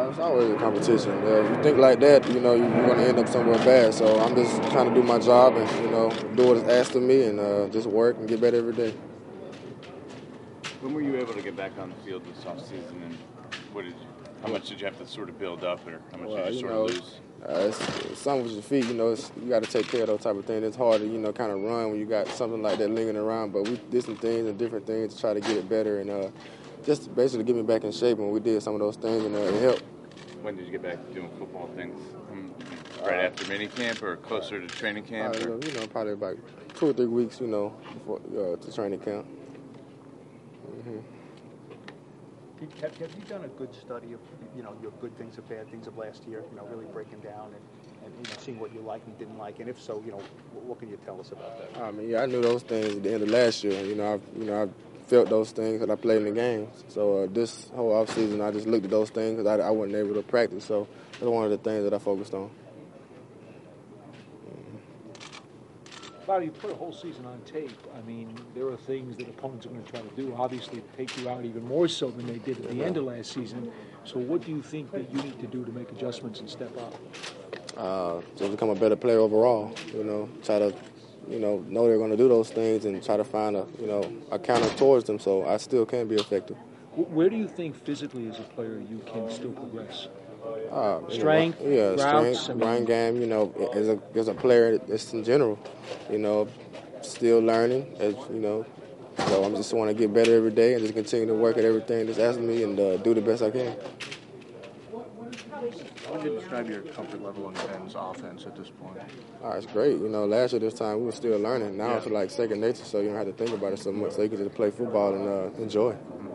It's always a competition. You think like that, you're going to end up somewhere bad. So I'm just trying to do my job and, do what is asked of me and just work and get better every day. When were you able to get back on the field this offseason, and how much did you have to sort of build up, or how much did you sort of lose? It's something with your feet, you got to take care of those type of things. It's hard to, kind of run when you got something like that lingering around. But we did some things and different things to try to get it better and just basically get me back in shape. And we did some of those things and it helped. When did you get back to doing football things? Right after minicamp or closer to training camp? Probably about 2 or 3 weeks, before to training camp. Mm-hmm. Have you done a good study of, your good things and bad things of last year, really breaking down and seeing what you liked and didn't like? And if so, what can you tell us about that? I knew those things at the end of last year. I felt those things that I played in the games. So this whole offseason, I just looked at those things because I wasn't able to practice. So that's one of the things that I focused on. Bobby, you put a whole season on tape. I mean, there are things that opponents are going to try to do, obviously, to take you out even more so than they did at the end of last season. So what do you think that you need to do to make adjustments and step up? To become a better player overall, try to, know they're going to do those things and try to find a counter towards them so I still can be effective. Where do you think physically as a player you can still progress? Strength, routes, run game. As a player, it's in general. Still learning. So I just want to get better every day and just continue to work at everything that's asked of me and do the best I can. How would you describe your comfort level on Ben's offense at this point? It's great. Last year this time we were still learning. Now it's like second nature, so you don't have to think about it so much. So you can just play football and enjoy.